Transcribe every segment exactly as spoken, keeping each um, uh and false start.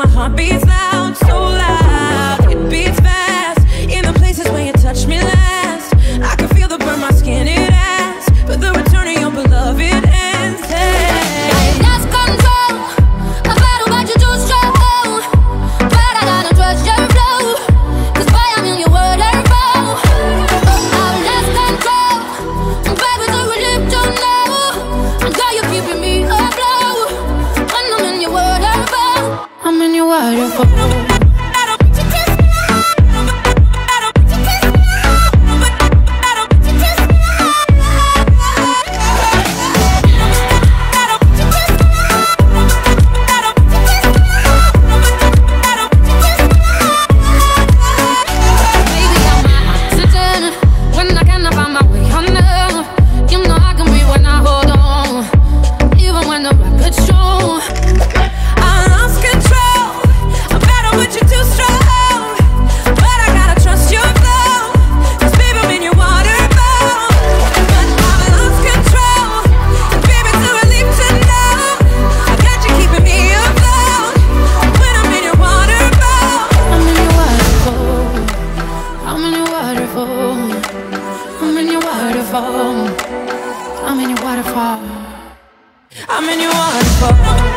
my heart beats loud, so loud. It beats fast in the places where you touch me last. I can feel the burn my skin, it asks, but the return of your beloved ends. Hey. I lost control, my battle but you're too strong. But I gotta trust your flow, cause boy I'm in your waterfall. Oh, I lost control, I'm back with a relief to know. And girl, you're keeping me afloat. When I'm in your waterfall, I'm in your waterfall. I'm in your waterfall. I'm in your waterfall. I'm in your waterfall.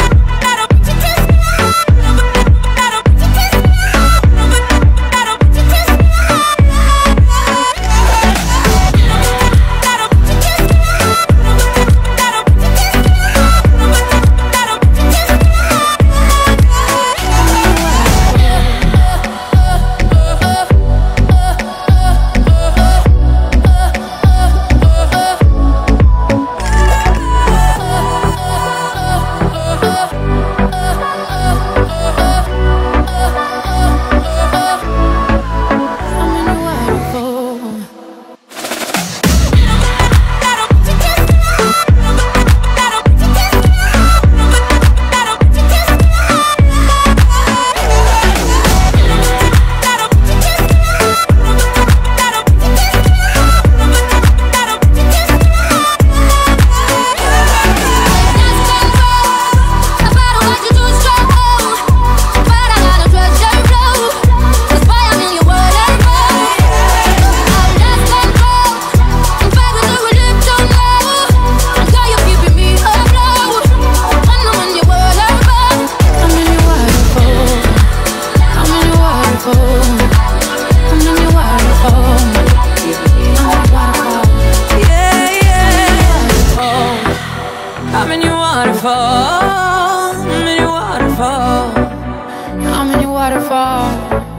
I'm in your waterfall. I'm in your waterfall. I'm in your waterfall.